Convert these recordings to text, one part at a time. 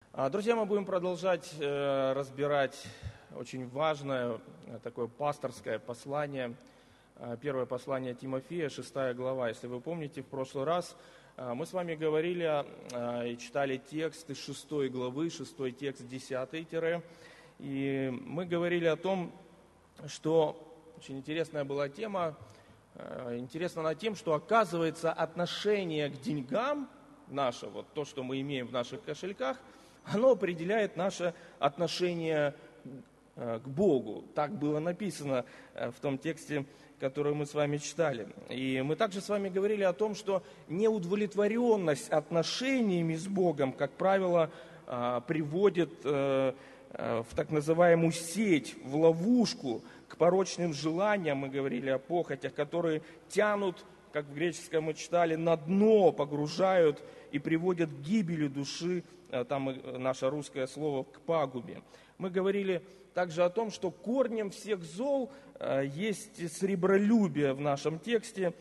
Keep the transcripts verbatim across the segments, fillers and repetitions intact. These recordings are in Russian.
Друзья, мы будем продолжать э, разбирать очень важное э, такое пасторское послание, э, первое послание Тимофея, шестая глава. Если вы помните, в прошлый раз э, мы с вами говорили э, и читали текст из шестой главы, шестой текст, десятый тире, и мы говорили о том, что очень интересная была тема, э, интересна она тем, что оказывается отношение к деньгам наше, вот то, что мы имеем в наших кошельках, оно определяет наше отношение к Богу. Так было написано в том тексте, который мы с вами читали. И мы также с вами говорили о том, что неудовлетворенность отношениями с Богом, как правило, приводит в так называемую сеть, в ловушку, к порочным желаниям. Мы говорили о похотях, которые тянут, как в греческом мы читали, на дно, погружают и приводят к гибели души, там наше русское слово, к пагубе. Мы говорили также о том, что корнем всех зол есть сребролюбие в нашем тексте,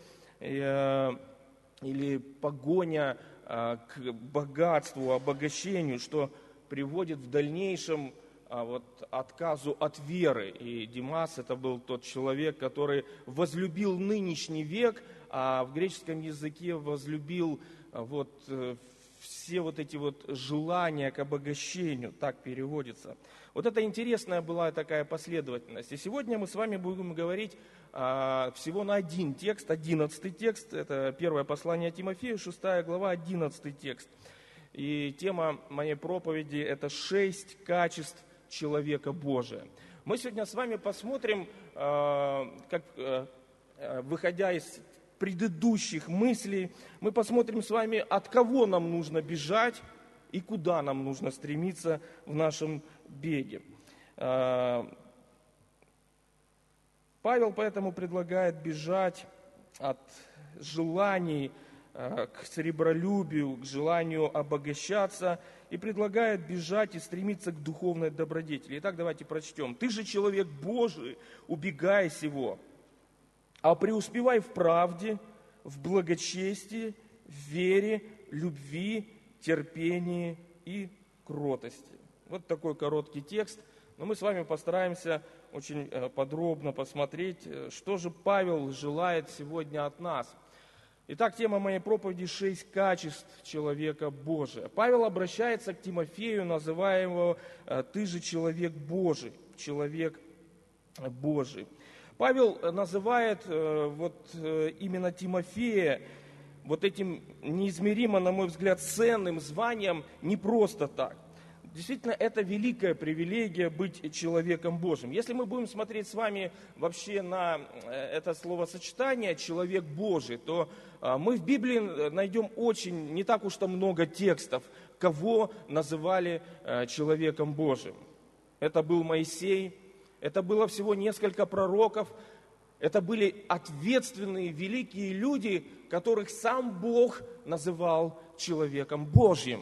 или погоня к богатству, обогащению, что приводит в дальнейшем вот, отказу от веры. И Димас — это был тот человек, который возлюбил нынешний век, а в греческом языке возлюбил вот, все вот эти вот желания к обогащению, так переводится. Вот это интересная была такая последовательность. И сегодня мы с вами будем говорить а, всего на один текст, одиннадцатый текст, это первое послание Тимофею, шестая глава, одиннадцатый текст. И тема моей проповеди — это шесть качеств человека Божия. Мы сегодня с вами посмотрим, а, как, а, выходя из предыдущих мыслей, мы посмотрим с вами, от кого нам нужно бежать и куда нам нужно стремиться в нашем беге. Павел поэтому предлагает бежать от желаний к сребролюбию, к желанию обогащаться, и предлагает бежать и стремиться к духовной добродетели. Итак, давайте прочтем. «Ты же человек Божий, убегай сего, а преуспевай в правде, в благочестии, в вере, любви, терпении и кротости». Вот такой короткий текст. Но мы с вами постараемся очень подробно посмотреть, что же Павел желает сегодня от нас. Итак, тема моей проповеди — шесть качеств человека Божия. Павел обращается к Тимофею, называя его «ты же человек Божий», человек Божий. Павел называет вот именно Тимофея вот этим неизмеримо, на мой взгляд, ценным званием не просто так. Действительно, это великая привилегия быть человеком Божьим. Если мы будем смотреть с вами вообще на это словосочетание «человек Божий», то мы в Библии найдем очень, не так уж то много текстов, кого называли человеком Божьим. Это был Моисей. Это было всего несколько пророков, это были ответственные, великие люди, которых сам Бог называл человеком Божьим.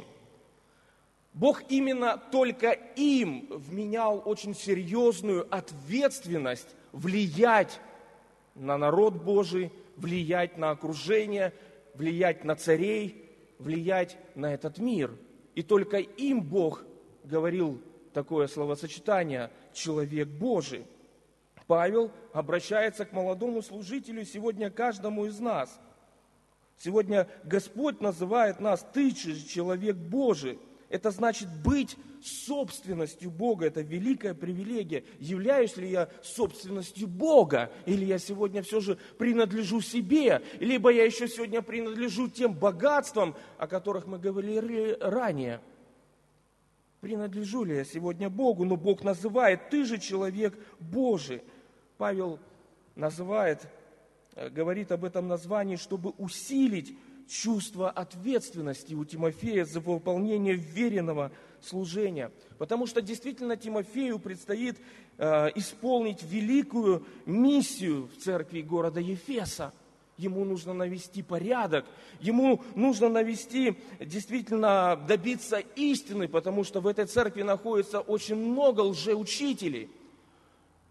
Бог именно только им вменял очень серьезную ответственность влиять на народ Божий, влиять на окружение, влиять на царей, влиять на этот мир. И только им Бог говорил такое словосочетание «человек Божий». Павел обращается к молодому служителю сегодня, каждому из нас. Сегодня Господь называет нас «ты же человек Божий». Это значит быть собственностью Бога. Это великая привилегия. Являюсь ли я собственностью Бога? Или я сегодня все же принадлежу себе? Либо я еще сегодня принадлежу тем богатствам, о которых мы говорили ранее? Принадлежу ли я сегодня Богу? Но Бог называет «ты же человек Божий». Павел называет, говорит об этом названии, чтобы усилить чувство ответственности у Тимофея за выполнение веренного служения. Потому что действительно Тимофею предстоит э, исполнить великую миссию в церкви города Ефеса. Ему нужно навести порядок, ему нужно навести, действительно добиться истины, потому что в этой церкви находится очень много лжеучителей.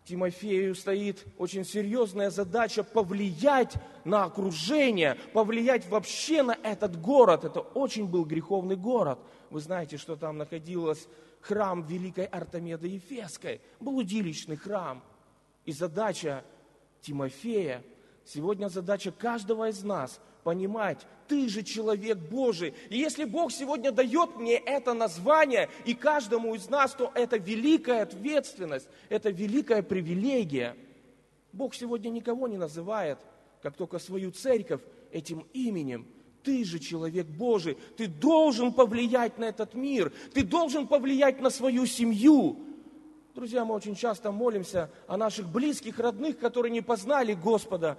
Тимофею стоит очень серьезная задача повлиять на окружение, повлиять вообще на этот город. Это очень был греховный город. Вы знаете, что там находился храм Великой Артемиды Ефесской, блудилищный храм. И задача Тимофея, сегодня задача каждого из нас понимать, ты же человек Божий. И если Бог сегодня дает мне это название, и каждому из нас, то это великая ответственность, это великая привилегия. Бог сегодня никого не называет, как только свою церковь, этим именем. Ты же человек Божий, ты должен повлиять на этот мир, ты должен повлиять на свою семью. Друзья, мы очень часто молимся о наших близких, родных, которые не познали Господа.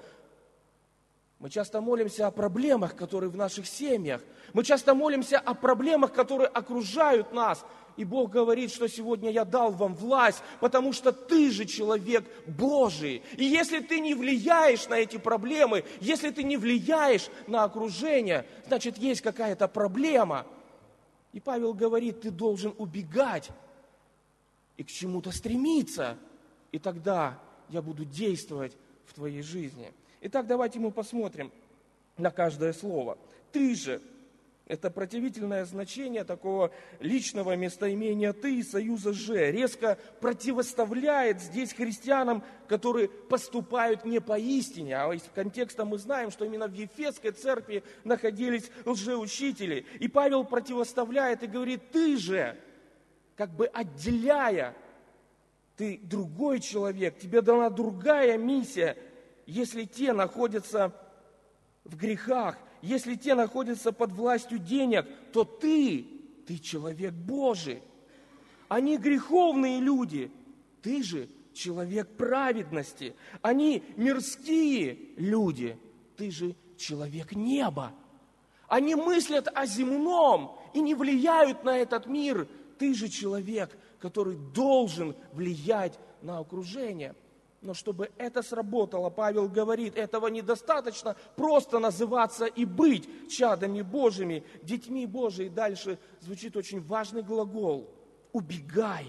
Мы часто молимся о проблемах, которые в наших семьях. Мы часто молимся о проблемах, которые окружают нас. И Бог говорит, что сегодня я дал вам власть, потому что ты же человек Божий. И если ты не влияешь на эти проблемы, если ты не влияешь на окружение, значит, есть какая-то проблема. И Павел говорит, ты должен убегать и к чему-то стремиться. И тогда я буду действовать в твоей жизни. Итак, давайте мы посмотрим на каждое слово. Ты же – это противительное значение такого личного местоимения «ты» и союза «же». Резко противоставляет здесь христианам, которые поступают не по истине. А из контекста мы знаем, что именно в Ефесской церкви находились лжеучители. И Павел противоставляет и говорит «ты же», как бы отделяя, ты другой человек, тебе дана другая миссия. Если те находятся в грехах, если те находятся под властью денег, то ты, ты человек Божий. Они греховные люди, ты же человек праведности. Они мирские люди, ты же человек неба. Они мыслят о земном и не влияют на этот мир. Ты же человек, который должен влиять на окружение. Но чтобы это сработало, Павел говорит, этого недостаточно просто называться и быть чадами Божьими, детьми Божьими. Дальше звучит очень важный глагол. Убегай.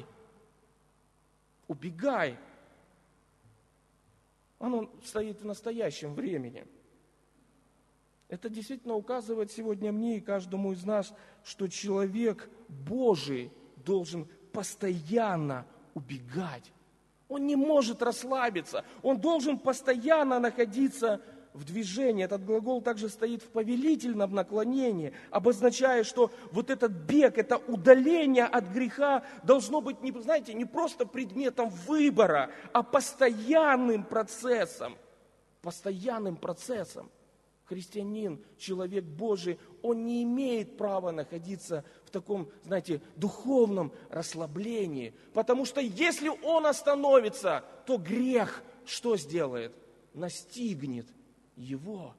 Убегай. Он стоит в настоящем времени. Это действительно указывает сегодня мне и каждому из нас, что человек Божий должен постоянно убегать. Он не может расслабиться, он должен постоянно находиться в движении. Этот глагол также стоит в повелительном наклонении, обозначая, что вот этот бег, это удаление от греха должно быть, не, знаете, не просто предметом выбора, а постоянным процессом. Постоянным процессом. Христианин, человек Божий, он не имеет права находиться в таком, знаете, духовном расслаблении. Потому что если он остановится, то грех что сделает? Настигнет его.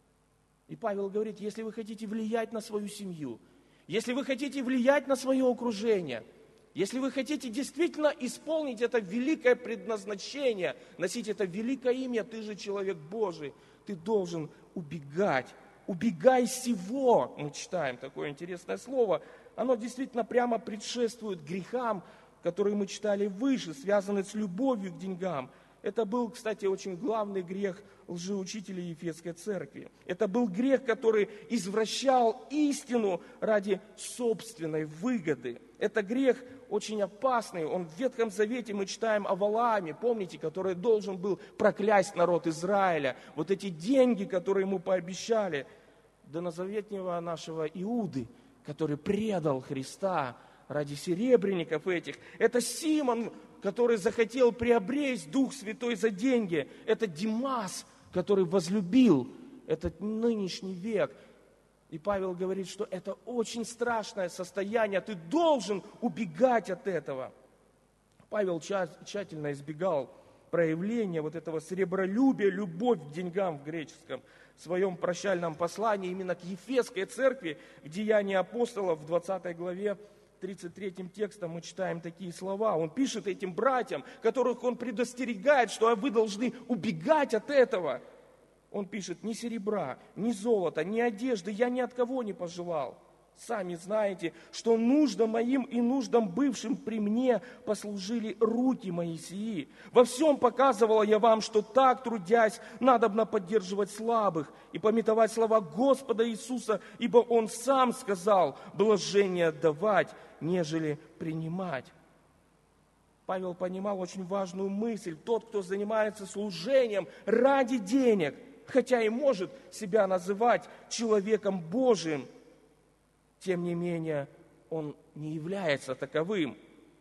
И Павел говорит, если вы хотите влиять на свою семью, если вы хотите влиять на свое окружение, если вы хотите действительно исполнить это великое предназначение, носить это великое имя, ты же человек Божий, ты должен убегать. Убегай всего, мы читаем такое интересное слово. Оно действительно прямо предшествует грехам, которые мы читали выше, связанные с любовью к деньгам. Это был, кстати, очень главный грех лжеучителей Ефесской церкви. Это был грех, который извращал истину ради собственной выгоды. Это грех очень опасный. Он в Ветхом Завете мы читаем о Валааме, помните, который должен был проклясть народ Израиля. Вот эти деньги, которые ему пообещали, до новозаветнего нашего Иуды, который предал Христа ради серебряников этих. Это Симон, который захотел приобрести Дух Святой за деньги. Это Димас, который возлюбил этот нынешний век. И Павел говорит, что это очень страшное состояние. Ты должен убегать от этого. Павел тщательно избегал проявления вот этого сребролюбия, любовь к деньгам в греческом, в своем прощальном послании именно к Ефесской церкви, в Деянии апостолов в двадцатой главе, тридцать третьим текстом мы читаем такие слова. Он пишет этим братьям, которых он предостерегает, что вы должны убегать от этого. Он пишет, ни серебра, ни золота, ни одежды я ни от кого не пожелал. Сами знаете, что нуждам моим и нуждам бывшим при мне послужили руки мои сии. Во всем показывала я вам, что так, трудясь, надобно поддерживать слабых и памятовать слова Господа Иисуса, ибо Он сам сказал: блажение давать, нежели принимать. Павел понимал очень важную мысль. Тот, кто занимается служением ради денег, хотя и может себя называть человеком Божиим, тем не менее, он не является таковым.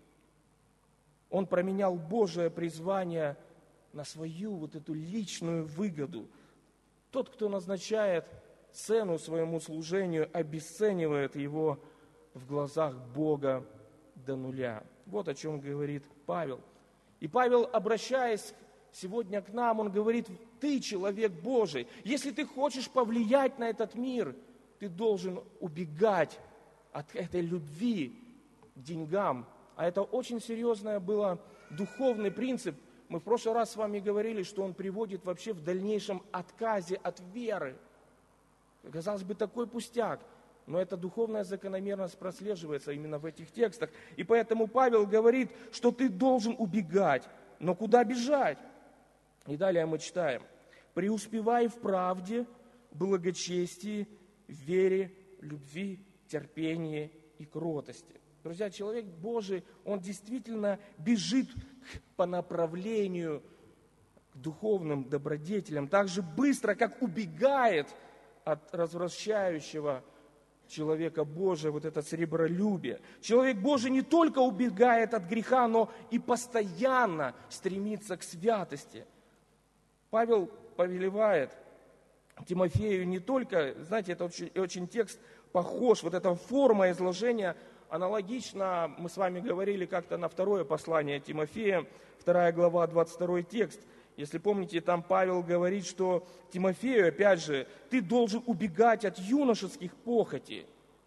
Он променял Божие призвание на свою вот эту личную выгоду. Тот, кто назначает цену своему служению, обесценивает его в глазах Бога до нуля. Вот о чем говорит Павел. И Павел, обращаясь сегодня к нам, он говорит: ты человек Божий. Если ты хочешь повлиять на этот мир, ты должен убегать от этой любви к деньгам. А это очень серьезный был духовный принцип. Мы в прошлый раз с вами говорили, что он приводит вообще в дальнейшем отказе от веры. Казалось бы, такой пустяк. Но эта духовная закономерность прослеживается именно в этих текстах. И поэтому Павел говорит, что ты должен убегать. Но куда бежать? И далее мы читаем: преуспевай в правде, благочестии, вере, любви, терпении и кротости. Друзья, человек Божий, он действительно бежит по направлению к духовным добродетелям, так же быстро, как убегает от развращающего человека Божия вот это сребролюбие. Человек Божий не только убегает от греха, но и постоянно стремится к святости. Павел повелевает Тимофею не только, знаете, это очень, очень текст похож, вот эта форма изложения аналогична, мы с вами говорили как-то на второе послание Тимофея, вторая глава, двадцать второй текст. Если помните, там Павел говорит, что Тимофею, опять же, ты должен убегать от юношеских похотей,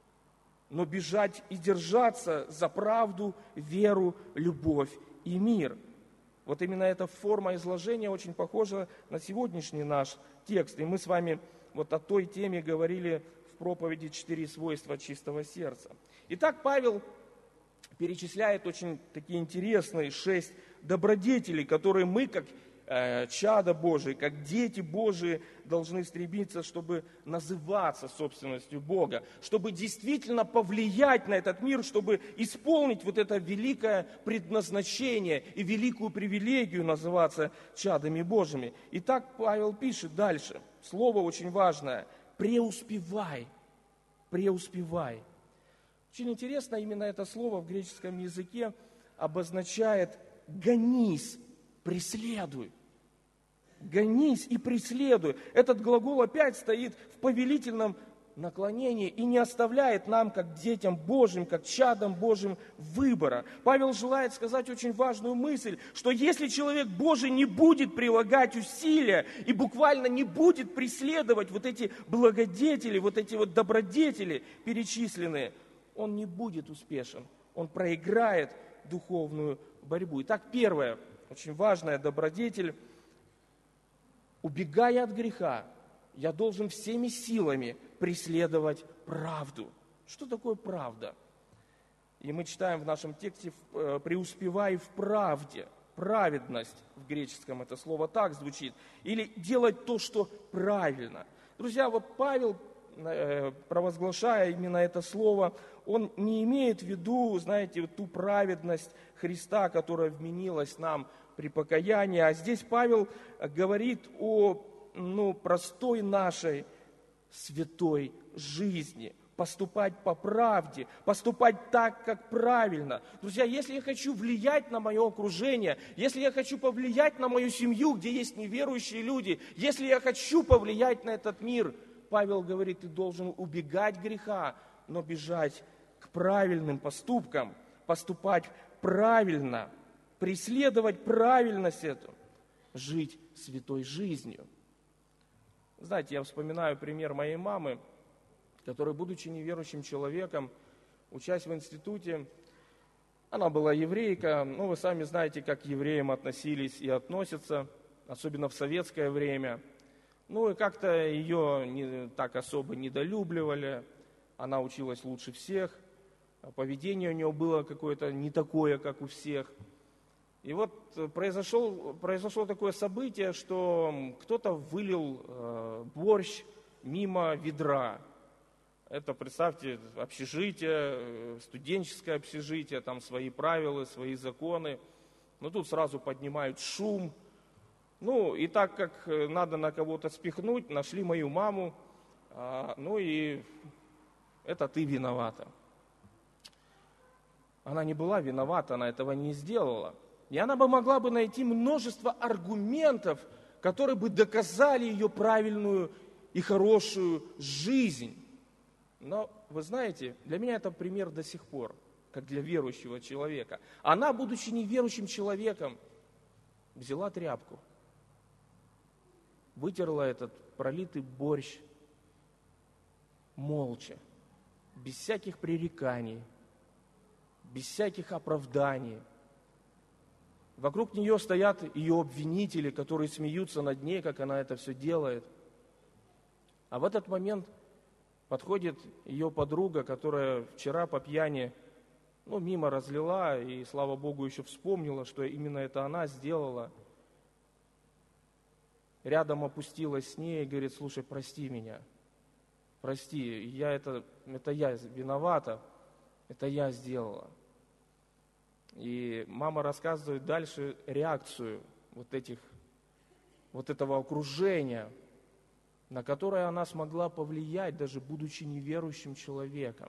но бежать и держаться за правду, веру, любовь и мир. Вот именно эта форма изложения очень похожа на сегодняшний наш текст. И мы с вами вот о той теме говорили в проповеди «Четыре свойства чистого сердца». Итак, Павел перечисляет очень такие интересные шесть добродетелей, которые мы, как э, чада Божие, как дети Божии, должны стремиться, чтобы называться собственностью Бога, чтобы действительно повлиять на этот мир, чтобы исполнить вот это великое предназначение и великую привилегию называться чадами Божьими. Итак, Павел пишет дальше, слово очень важное: преуспевай, преуспевай. Очень интересно, именно это слово в греческом языке обозначает «гонись, преследуй». «Гонись и преследуй». Этот глагол опять стоит в повелительном наклонении и не оставляет нам, как детям Божьим, как чадам Божьим, выбора. Павел желает сказать очень важную мысль, что если человек Божий не будет прилагать усилия и буквально не будет преследовать вот эти благодетели, вот эти вот добродетели перечисленные, он не будет успешен, он проиграет духовную борьбу. Итак, первое, очень важная добродетель: убегая от греха, я должен всеми силами преследовать правду. Что такое правда? И мы читаем в нашем тексте: преуспевай в правде. Праведность в греческом это слово так звучит. Или делать то, что правильно. Друзья, вот Павел, провозглашая именно это слово, он не имеет в виду, знаете, вот ту праведность Христа, которая вменилась нам при покаянии. А здесь Павел говорит о ну, простой нашей святой жизни. Поступать по правде, поступать так, как правильно. Друзья, если я хочу влиять на мое окружение, если я хочу повлиять на мою семью, где есть неверующие люди, если я хочу повлиять на этот мир, Павел говорит, ты должен убегать греха, но бежать к правильным поступкам, поступать правильно, преследовать правильность эту, жить святой жизнью. Знаете, я вспоминаю пример моей мамы, которая, будучи неверующим человеком, учась в институте, она была еврейка, ну вы сами знаете, как к евреям относились и относятся, особенно в советское время. Ну и как-то ее не, так особо недолюбливали, она училась лучше всех, поведение у нее было какое-то не такое, как у всех. И вот произошло, произошло такое событие, что кто-то вылил э, борщ мимо ведра. Это, представьте, общежитие, студенческое общежитие, там свои правила, свои законы. Но тут сразу поднимают шум. Ну, и так как надо на кого-то спихнуть, нашли мою маму. А, ну и это ты виновата. Она не была виновата, она этого не сделала. И она бы могла бы найти множество аргументов, которые бы доказали ее правильную и хорошую жизнь. Но, вы знаете, для меня это пример до сих пор, как для верующего человека. Она, будучи неверующим человеком, взяла тряпку, вытерла этот пролитый борщ молча, без всяких пререканий, без всяких оправданий. Вокруг нее стоят ее обвинители, которые смеются над ней, как она это все делает. А в этот момент подходит ее подруга, которая вчера по пьяни, ну, мимо разлила, и, слава Богу, еще вспомнила, что именно это она сделала. Рядом опустилась с ней и говорит: слушай, прости меня, прости, я это, это я виновата, это я сделала. И мама рассказывает дальше реакцию вот этих, вот этого окружения, на которое она смогла повлиять, даже будучи неверующим человеком.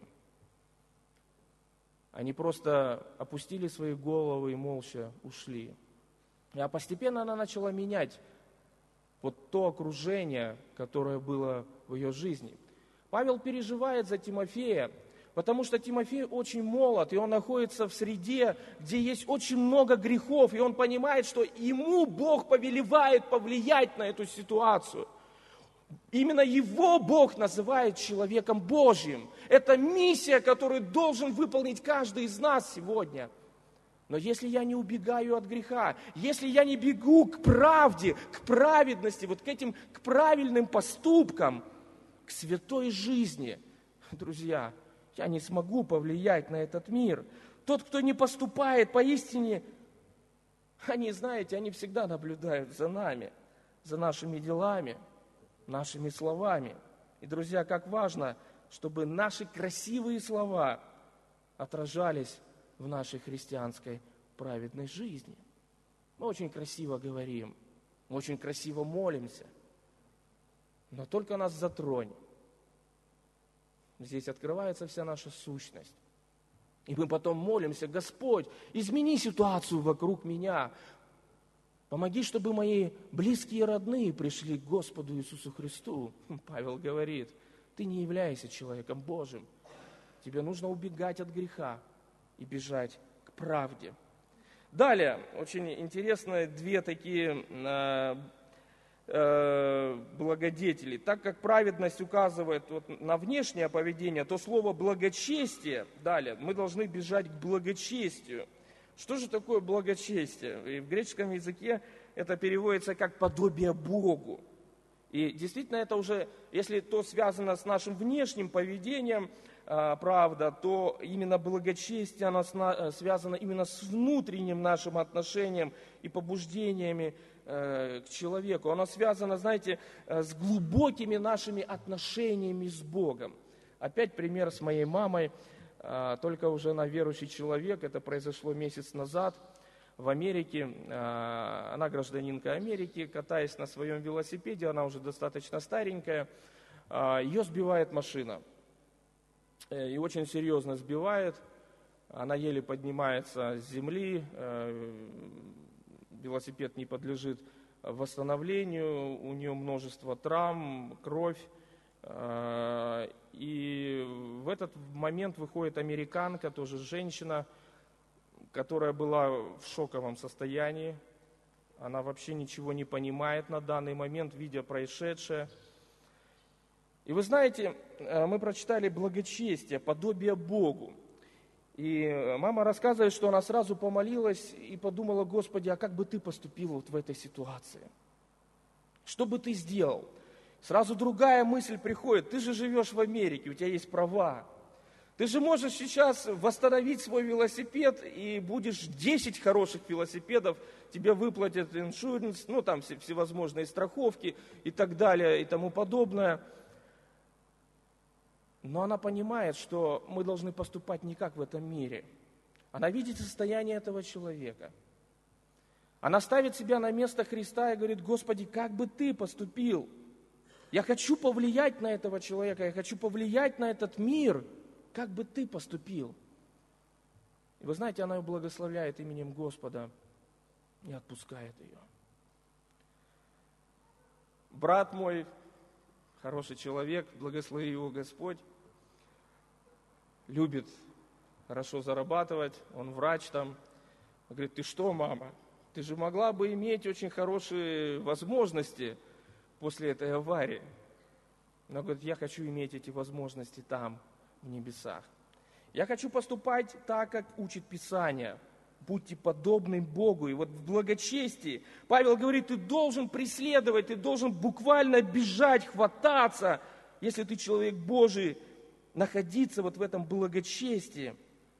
Они просто опустили свои головы и молча ушли. А постепенно она начала менять вот то окружение, которое было в ее жизни. Павел переживает за Тимофея, потому что Тимофей очень молод, и он находится в среде, где есть очень много грехов, и он понимает, что ему Бог повелевает повлиять на эту ситуацию. Именно его Бог называет человеком Божьим. Это миссия, которую должен выполнить каждый из нас сегодня. Но если я не убегаю от греха, если я не бегу к правде, к праведности, вот к этим, к правильным поступкам, к святой жизни, друзья, я не смогу повлиять на этот мир. Тот, кто не поступает поистине, они, знаете, они всегда наблюдают за нами, за нашими делами, нашими словами. И, друзья, как важно, чтобы наши красивые слова отражались в нашей христианской праведной жизни. Мы очень красиво говорим, мы очень красиво молимся, но только нас затронь. Здесь открывается вся наша сущность. И мы потом молимся: Господь, измени ситуацию вокруг меня. Помоги, чтобы мои близкие и родные пришли к Господу Иисусу Христу. Павел говорит: ты не являешься человеком Божьим. Тебе нужно убегать от греха и бежать к правде. Далее, очень интересные две такие э, э, благодетели. Так как праведность указывает вот на внешнее поведение, то слово благочестие, далее, мы должны бежать к благочестию. Что же такое благочестие? И в греческом языке это переводится как подобие Богу. И действительно это уже, если то связано с нашим внешним поведением, правда, то именно благочестие, оно связано именно с внутренним нашим отношением и побуждениями к человеку. Оно связано, знаете, с глубокими нашими отношениями с Богом. Опять пример с моей мамой, только уже она верующий человек, это произошло месяц назад в Америке. Она гражданинка Америки, катаясь на своем велосипеде, она уже достаточно старенькая, ее сбивает машина. И очень серьезно сбивает, она еле поднимается с земли, велосипед не подлежит восстановлению, у нее множество травм, кровь. И в этот момент выходит американка, тоже женщина, которая была в шоковом состоянии. Она вообще ничего не понимает на данный момент, видя происшедшее. И вы знаете, мы прочитали благочестие, подобие Богу. И мама рассказывает, что она сразу помолилась и подумала: Господи, а как бы ты поступил вот в этой ситуации? Что бы ты сделал? Сразу другая мысль приходит. Ты же живешь в Америке, у тебя есть права. Ты же можешь сейчас восстановить свой велосипед, и будешь десять хороших велосипедов, тебе выплатят иншуренс, ну там всевозможные страховки и так далее и тому подобное. Но она понимает, что мы должны поступать не как в этом мире. Она видит состояние этого человека. Она ставит себя на место Христа и говорит: Господи, как бы Ты поступил? Я хочу повлиять на этого человека, я хочу повлиять на этот мир. Как бы Ты поступил? И вы знаете, она ее благословляет именем Господа и отпускает ее. Брат мой, хороший человек, благослови его Господь, любит хорошо зарабатывать, он врач там. Он говорит: ты что, мама, ты же могла бы иметь очень хорошие возможности после этой аварии. Она говорит: я хочу иметь эти возможности там, в небесах. Я хочу поступать так, как учит Писание. Будьте подобны Богу. И вот в благочестии Павел говорит: ты должен преследовать, ты должен буквально бежать, хвататься, если ты человек Божий, находиться вот в этом благочестии.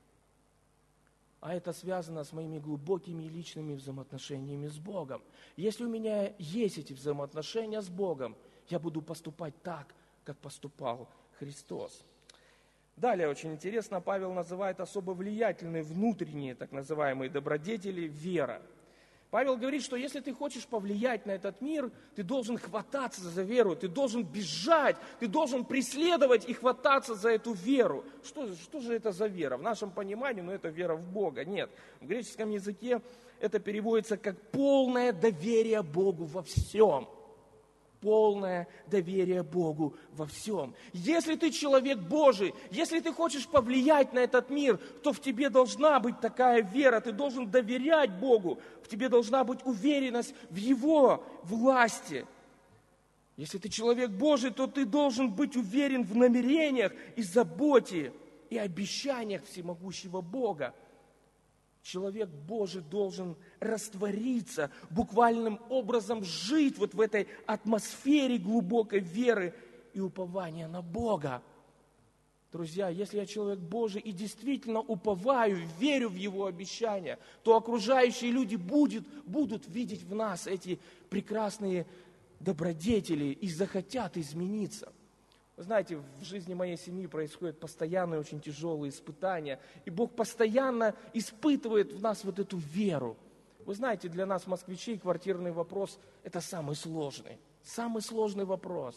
А это связано с моими глубокими личными взаимоотношениями с Богом. Если у меня есть эти взаимоотношения с Богом, я буду поступать так, как поступал Христос. Далее, очень интересно, Павел называет особо влиятельные внутренние, так называемые добродетели, вера. Павел говорит, что если ты хочешь повлиять на этот мир, ты должен хвататься за веру, ты должен бежать, ты должен преследовать и хвататься за эту веру. Что, что же это за вера? В нашем понимании, ну, это вера в Бога. Нет, в греческом языке это переводится как полное доверие Богу во всем. Полное доверие Богу во всем. Если ты человек Божий, если ты хочешь повлиять на этот мир, то в тебе должна быть такая вера, ты должен доверять Богу, в тебе должна быть уверенность в Его власти. Если ты человек Божий, то ты должен быть уверен в намерениях и заботе и обещаниях всемогущего Бога. Человек Божий должен раствориться, буквальным образом жить вот в этой атмосфере глубокой веры и упования на Бога. Друзья, если я человек Божий и действительно уповаю, верю в Его обещания, то окружающие люди будут, будут видеть в нас эти прекрасные добродетели и захотят измениться. Вы знаете, в жизни моей семьи происходят постоянные, очень тяжелые испытания. И Бог постоянно испытывает в нас вот эту веру. Вы знаете, для нас, москвичей, квартирный вопрос – это самый сложный. Самый сложный вопрос.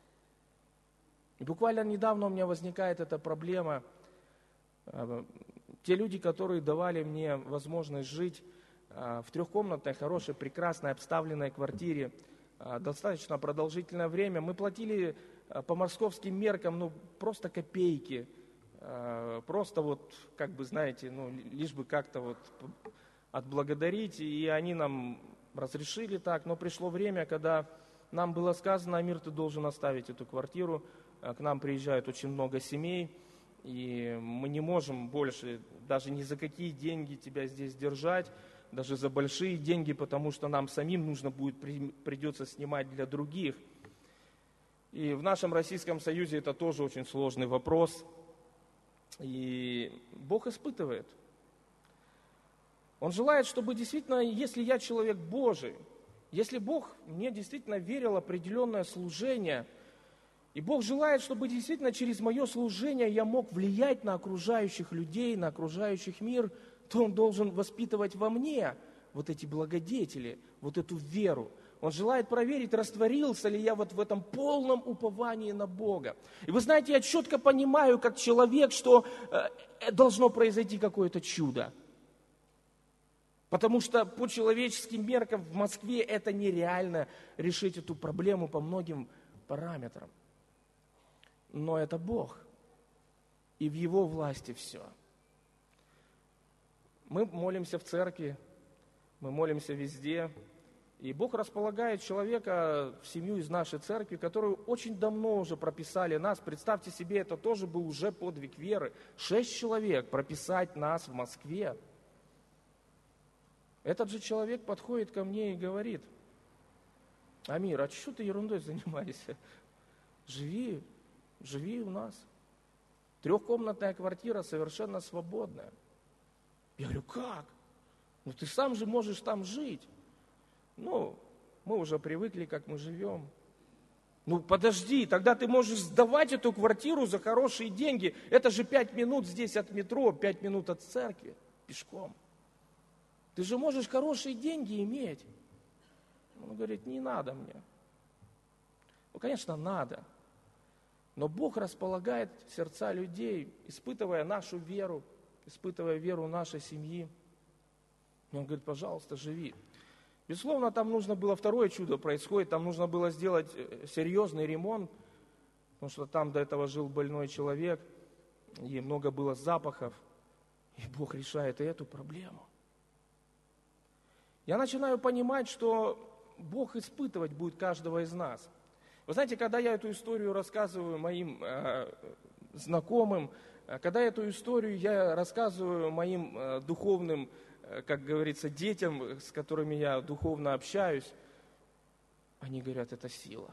И буквально недавно у меня возникает эта проблема. Те люди, которые давали мне возможность жить в трехкомнатной, хорошей, прекрасной, обставленной квартире достаточно продолжительное время, мы платили по московским меркам, ну, просто копейки, просто вот, как бы, знаете, ну, лишь бы как-то вот отблагодарить, и они нам разрешили так, но пришло время, когда нам было сказано: Амир, ты должен оставить эту квартиру, к нам приезжает очень много семей, и мы не можем больше даже ни за какие деньги тебя здесь держать, даже за большие деньги, потому что нам самим нужно будет, придется снимать для других. И в нашем Российском Союзе это тоже очень сложный вопрос. И Бог испытывает. Он желает, чтобы действительно, если я человек Божий, если Бог мне действительно верил определенное служение, и Бог желает, чтобы действительно через мое служение я мог влиять на окружающих людей, на окружающих мир, то Он должен воспитывать во мне вот эти благодетели, вот эту веру. Он желает проверить, растворился ли я вот в этом полном уповании на Бога. И вы знаете, я четко понимаю, как человек, что э, должно произойти какое-то чудо. Потому что по человеческим меркам в Москве это нереально решить эту проблему по многим параметрам. Но это Бог. И в Его власти все. Мы молимся в церкви, мы молимся везде. И Бог располагает человека в семью из нашей церкви, которую очень давно уже прописали нас. Представьте себе, это тоже был уже подвиг веры. Шесть человек прописать нас в Москве. Этот же человек подходит ко мне и говорит: Амир, а что ты ерундой занимаешься? Живи, живи у нас. Трехкомнатная квартира совершенно свободная. Я говорю, как? Ну ты сам же можешь там жить. Ну, мы уже привыкли, как мы живем. Ну подожди, тогда ты можешь сдавать эту квартиру за хорошие деньги. Это же пять минут здесь от метро, пять минут от церкви, пешком. Ты же можешь хорошие деньги иметь. Он говорит, не надо мне. Ну, конечно, надо. Но Бог располагает сердца людей, испытывая нашу веру, испытывая веру нашей семьи. И он говорит, пожалуйста, живи. Безусловно, там нужно было второе чудо происходит, там нужно было сделать серьезный ремонт, потому что там до этого жил больной человек, и много было запахов, и Бог решает и эту проблему. Я начинаю понимать, что Бог испытывать будет каждого из нас. Вы знаете, когда я эту историю рассказываю моим э, знакомым, когда эту историю я рассказываю моим э, духовным, э, как говорится, детям, с которыми я духовно общаюсь, они говорят, это сила.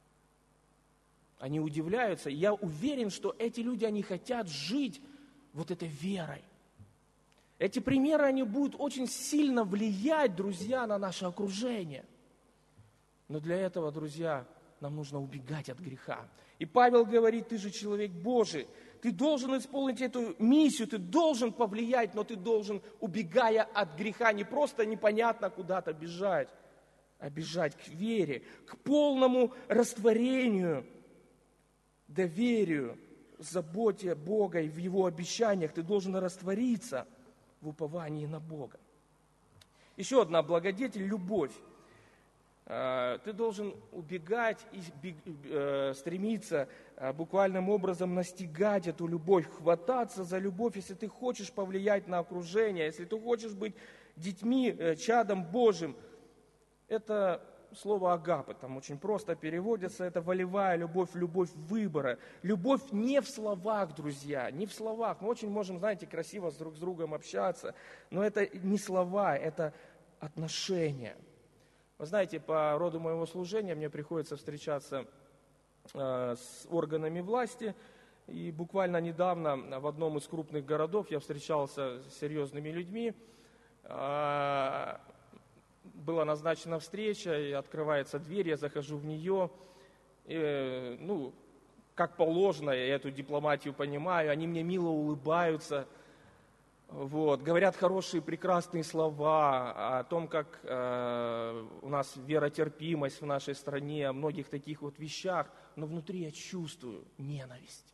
Они удивляются. Я уверен, что эти люди, они хотят жить вот этой верой. Эти примеры, они будут очень сильно влиять, друзья, на наше окружение. Но для этого, друзья, нам нужно убегать от греха. И Павел говорит, ты же человек Божий, ты должен исполнить эту миссию, ты должен повлиять, но ты должен, убегая от греха, не просто непонятно куда-то бежать, а бежать к вере, к полному растворению, доверию, заботе Бога и в Его обещаниях. Ты должен раствориться в уповании на Бога. Еще одна благодетель – любовь. Ты должен убегать и стремиться буквальным образом настигать эту любовь, хвататься за любовь, если ты хочешь повлиять на окружение, если ты хочешь быть детьми, чадом Божьим. Это слово агапы, там очень просто переводится, это волевая любовь, любовь выбора. Любовь не в словах, друзья, не в словах. Мы очень можем, знаете, красиво друг с другом общаться, но это не слова, это отношения. Вы знаете, по роду моего служения мне приходится встречаться э, с органами власти. И буквально недавно в одном из крупных городов я встречался с серьезными людьми. Э, была назначена встреча, и открывается дверь, я захожу в нее. И, ну, как положено, я эту дипломатию понимаю, они мне мило улыбаются. Вот, говорят хорошие, прекрасные слова о том, как э, у нас веротерпимость в нашей стране, о многих таких вот вещах, но внутри я чувствую ненависть.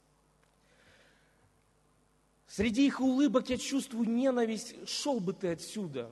Среди их улыбок я чувствую ненависть, шел бы ты отсюда.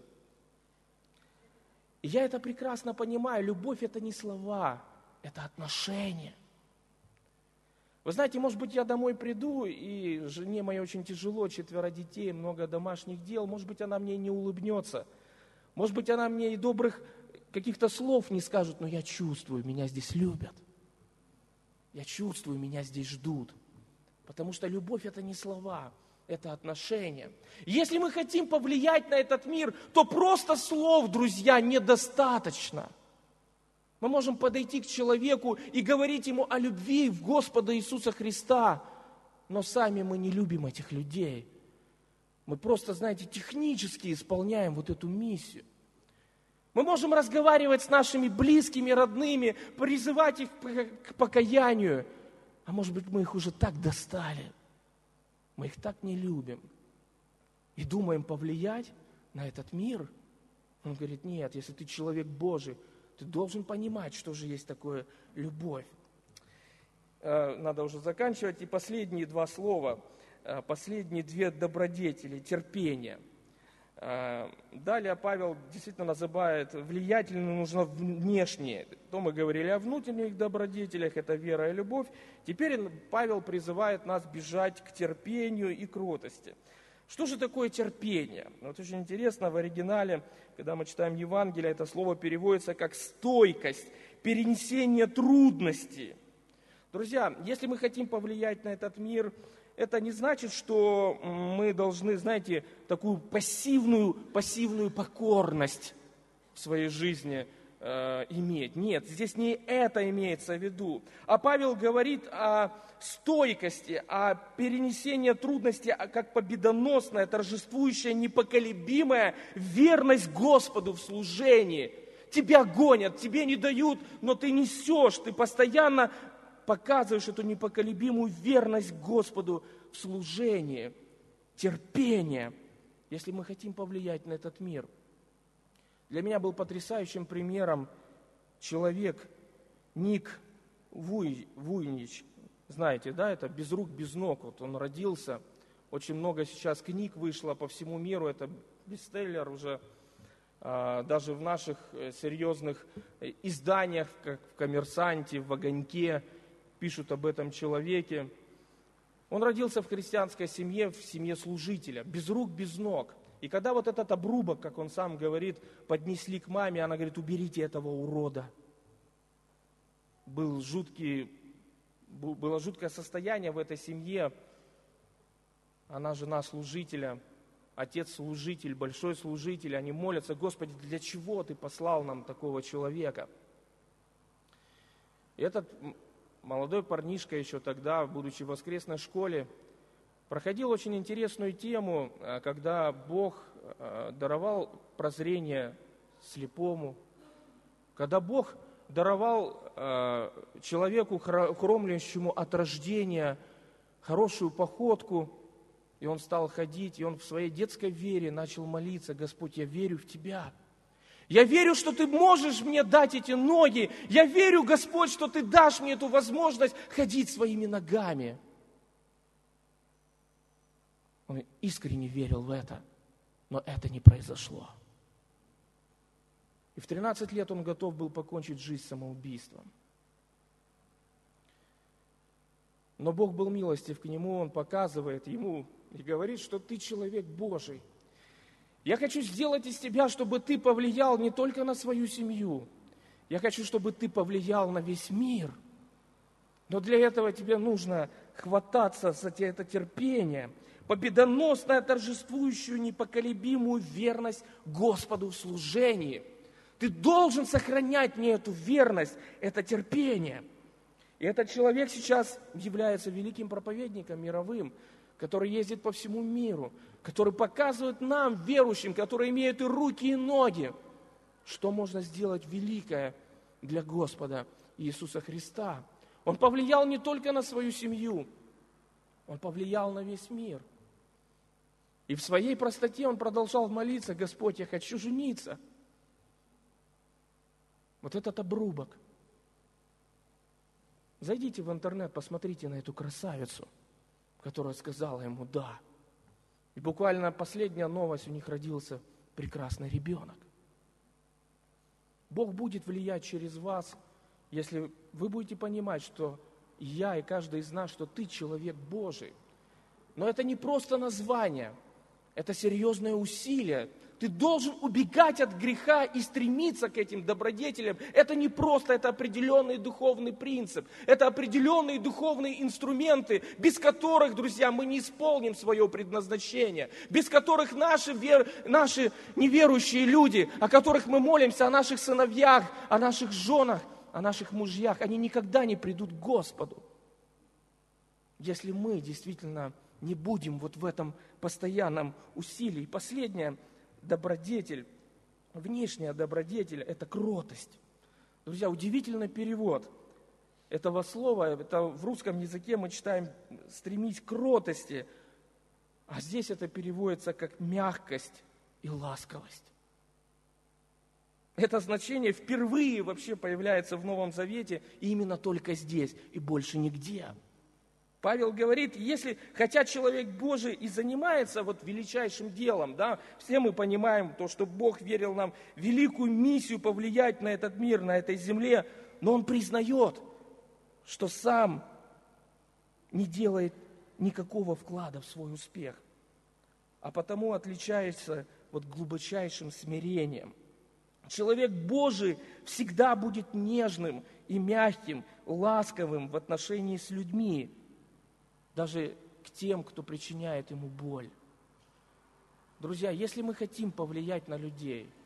И я это прекрасно понимаю, любовь это не слова, это отношения. Вы знаете, может быть, я домой приду, и жене моей очень тяжело, четверо детей, много домашних дел. Может быть, она мне не улыбнется. Может быть, она мне и добрых каких-то слов не скажет, но я чувствую, меня здесь любят. Я чувствую, меня здесь ждут. Потому что любовь – это не слова, это отношения. Если мы хотим повлиять на этот мир, то просто слов, друзья, недостаточно. Мы можем подойти к человеку и говорить ему о любви в Господа Иисуса Христа, но сами мы не любим этих людей. Мы просто, знаете, технически исполняем вот эту миссию. Мы можем разговаривать с нашими близкими, родными, призывать их к покаянию, а может быть, мы их уже так достали, мы их так не любим и думаем повлиять на этот мир. Он говорит, нет, если ты человек Божий, ты должен понимать, что же есть такое любовь. Надо уже заканчивать. И последние два слова, последние две добродетели, терпение. Далее Павел действительно называет влиятельным, нужно внешнее. То мы говорили о внутренних добродетелях, это вера и любовь. Теперь Павел призывает нас бежать к терпению и кротости. Что же такое терпение? Вот очень интересно, в оригинале, когда мы читаем Евангелие, это слово переводится как стойкость, перенесение трудностей. Друзья, если мы хотим повлиять на этот мир, это не значит, что мы должны, знаете, такую пассивную, пассивную покорность в своей жизни э, иметь. Нет, здесь не это имеется в виду. А Павел говорит о стойкости, о перенесении трудностей, как победоносная, торжествующая, непоколебимая верность Господу в служении. Тебя гонят, тебе не дают, но ты несешь, ты постоянно показываешь эту непоколебимую верность Господу в служении, терпение, если мы хотим повлиять на этот мир. Для меня был потрясающим примером человек Ник Вуй, Вуйнич. Знаете, да, это без рук, без ног. Вот он родился. Очень много сейчас книг вышло по всему миру. Это бестселлер уже. Даже в наших серьезных изданиях, как в «Коммерсанте», в «Огоньке», пишут об этом человеке. Он родился в христианской семье, в семье служителя, без рук, без ног. И когда вот этот обрубок, как он сам говорит, поднесли к маме, она говорит: уберите этого урода. Был жуткий, было жуткое состояние в этой семье. Она жена служителя, отец служитель, большой служитель. Они молятся: Господи, для чего Ты послал нам такого человека? И этот молодой парнишка еще тогда, будучи в воскресной школе, проходил очень интересную тему, когда Бог даровал прозрение слепому, когда Бог даровал человеку, хромлющему от рождения, хорошую походку, и он стал ходить, и он в своей детской вере начал молиться: Господь, я верю в Тебя. Я верю, что Ты можешь мне дать эти ноги. Я верю, Господь, что Ты дашь мне эту возможность ходить своими ногами. Он искренне верил в это, но это не произошло. И в тринадцать лет он готов был покончить жизнь самоубийством. Но Бог был милостив к нему, Он показывает ему и говорит, что ты человек Божий. Я хочу сделать из тебя, чтобы ты повлиял не только на свою семью. Я хочу, чтобы ты повлиял на весь мир. Но для этого тебе нужно хвататься за это терпение, победоносную, торжествующую, непоколебимую верность Господу в служении. Ты должен сохранять мне эту верность, это терпение. И этот человек сейчас является великим проповедником мировым, который ездит по всему миру, который показывает нам, верующим, которые имеют и руки, и ноги, что можно сделать великое для Господа Иисуса Христа. Он повлиял не только на свою семью, он повлиял на весь мир. И в своей простоте он продолжал молиться: Господь, я хочу жениться. Вот этот обрубок. Зайдите в интернет, посмотрите на эту красавицу, которая сказала ему «да». И буквально последняя новость: у них родился прекрасный ребенок. Бог будет влиять через вас, если вы будете понимать, что я и каждый из нас, что ты человек Божий. Но это не просто название, это серьезное усилие. Ты должен убегать от греха и стремиться к этим добродетелям. Это не просто, это определенный духовный принцип. Это определенные духовные инструменты, без которых, друзья, мы не исполним свое предназначение. Без которых наши, вер... наши неверующие люди, о которых мы молимся, о наших сыновьях, о наших женах, о наших мужьях, они никогда не придут к Господу. Если мы действительно не будем вот в этом постоянном усилии. Последнее. Добродетель, внешняя добродетель – это кротость. Друзья, удивительный перевод этого слова, это в русском языке мы читаем «стремись к кротости», а здесь это переводится как мягкость и ласковость. Это значение впервые вообще появляется в Новом Завете, и именно только здесь, и больше нигде. Павел говорит, если, хотя человек Божий и занимается вот величайшим делом, да, все мы понимаем то, что Бог верил нам великую миссию повлиять на этот мир, на этой земле, но он признает, что сам не делает никакого вклада в свой успех, а потому отличается вот глубочайшим смирением. Человек Божий всегда будет нежным и мягким, ласковым в отношении с людьми, даже к тем, кто причиняет ему боль. Друзья, если мы хотим повлиять на людей,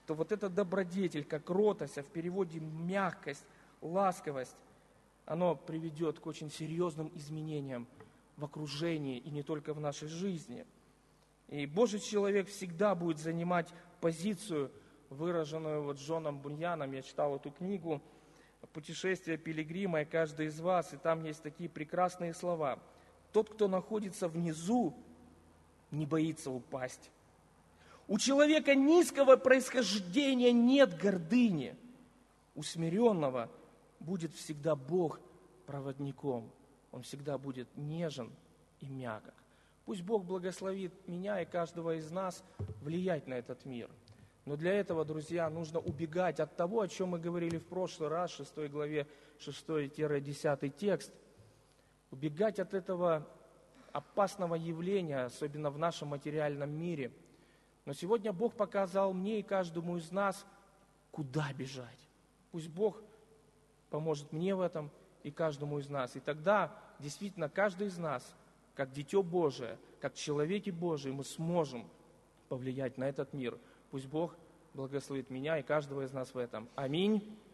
то вот эта добродетель, как кротость, а в переводе мягкость, ласковость, оно приведет к очень серьезным изменениям в окружении и не только в нашей жизни. И Божий человек всегда будет занимать позицию, выраженную вот Джоном Буньяном. Я читал эту книгу «Путешествие пилигрима», и каждый из вас, и там есть такие прекрасные слова. Тот, кто находится внизу, не боится упасть. У человека низкого происхождения нет гордыни. У смиренного будет всегда Бог проводником. Он всегда будет нежен и мягок. Пусть Бог благословит меня и каждого из нас влиять на этот мир. Но для этого, друзья, нужно убегать от того, о чем мы говорили в прошлый раз, в шестой главе, шестой-десятый текст. Убегать от этого опасного явления, особенно в нашем материальном мире. Но сегодня Бог показал мне и каждому из нас, куда бежать. Пусть Бог поможет мне в этом и каждому из нас. И тогда действительно каждый из нас, как Дитё Божие, как человеки Божии, мы сможем повлиять на этот мир. Пусть Бог благословит меня и каждого из нас в этом. Аминь.